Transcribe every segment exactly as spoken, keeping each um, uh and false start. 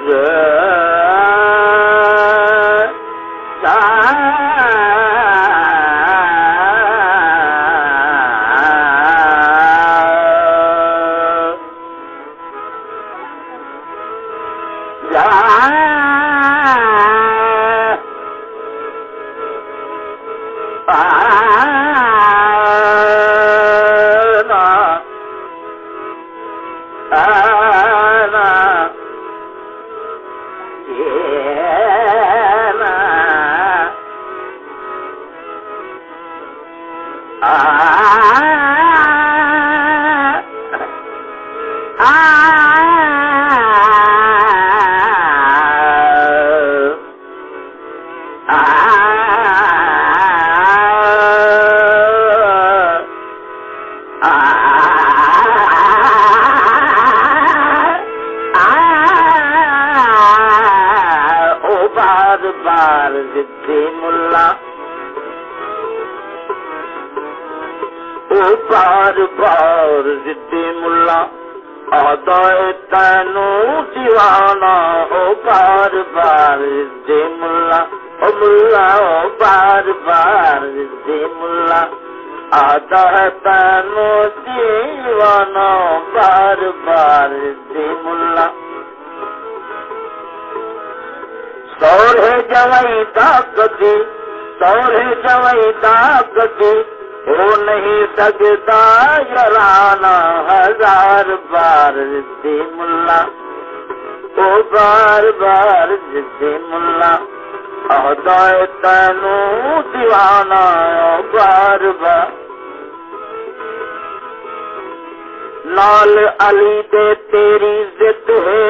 नाल अली दे तेरी जिद है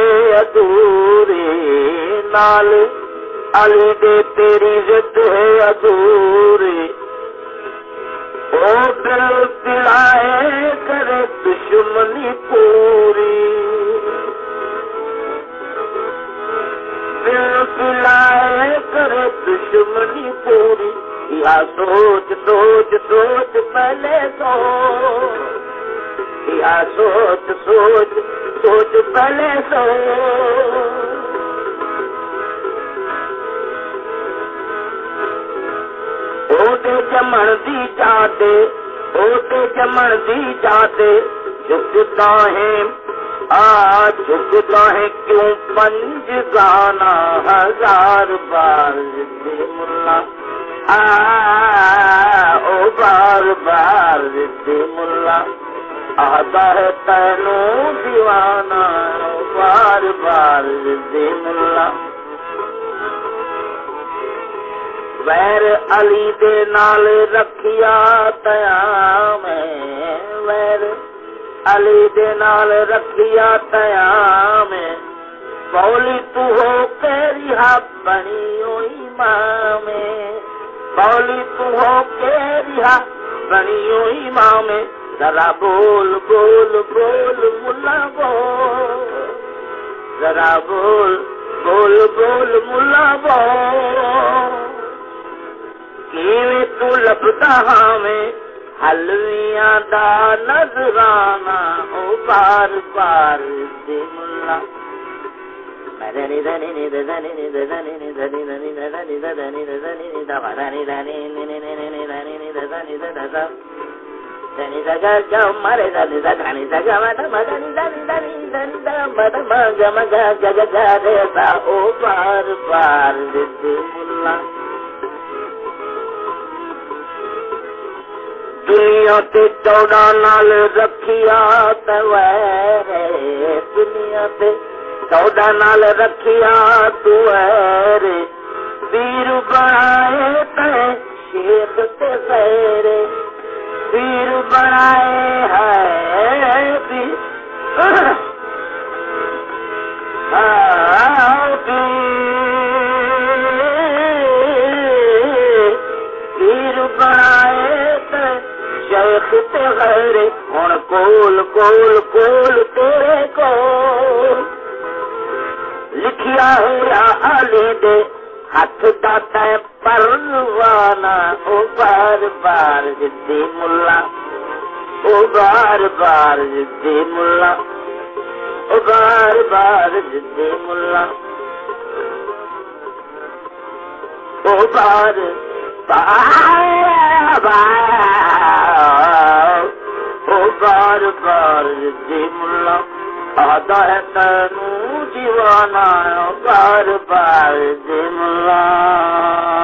अधूरी, नाल अली दे तेरी जिद है अधूरी। ओ दिल दिलाए करे दुश्मनी पूरी, दिल दिलाए करे दुश्मनी पूरी। या सोच सोच सोच पहले तो, या सोच सोच सोच पहले सो। ओते जमण दी चाहते, ओते जमण दी चाहते, झुकता है आ झुकता है क्यों पंज गाना हजार बार जिद्दी मुल्ला। आ ओ बार बार जिद्दी मुल्ला, आता है तैनू दीवाना बार बार जिद्दी मुल्ला। वैर अली दे नाल रखिया तया में, वैर अली दे नाल रखिया तया में। बौली तू हो के रिहा बनी ओई मां में, बौली तू हो के रिहा बनी ओई मां में। जरा बोल बोल बोल मुल्ला बोल, जरा बोल बोल बोल मुल्ला बोल। किवें तू लभदा हावें हलवियां दा नजराना, ओ बार बार दे मुल्ला। मदनी धनी नि धनी नि धनी नि धनी धनी धनी धनी धनी धनी धनी धनी धनी धनी धनी धगा गम मरे धनी धनी धगा मद मदनी धनी धनी धनी धम मद मग मग गग गे सा। ओ बार बार दे मुल्ला। दुनिया ते चौड़ा नाल रखिया तवैरे, दुनिया ते चौड़ा नाल रखिया तू ऐरे। वीर बनाए तै शेख ते सैरे, वीर बनाए है वीर वीर बनाए तै शेख ते गैरे। हुण कोल कोल कोल तेरे कोल लिखिया होया अली दे हथ दा तै परवाना। ओ बार बार जिद्दी मुल्ला, ओ बार बार जिद्दी मुल्ला, ओ बार बार जिद्दी मुल्ला ओ बार बार बार ओ बार बार जिद्दी मुल्ला आदा है तैनू जीवाना बार बार जिद्दी मुल्ला